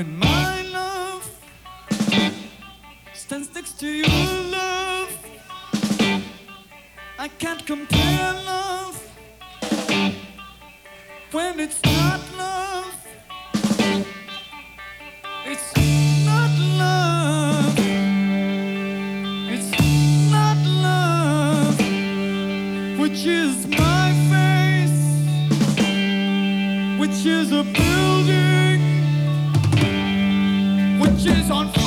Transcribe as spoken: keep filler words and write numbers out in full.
When my love stands next to your love, I can't compare love when it's not love. It's not love. It's not love, which is my face, which is a building, which is on fire.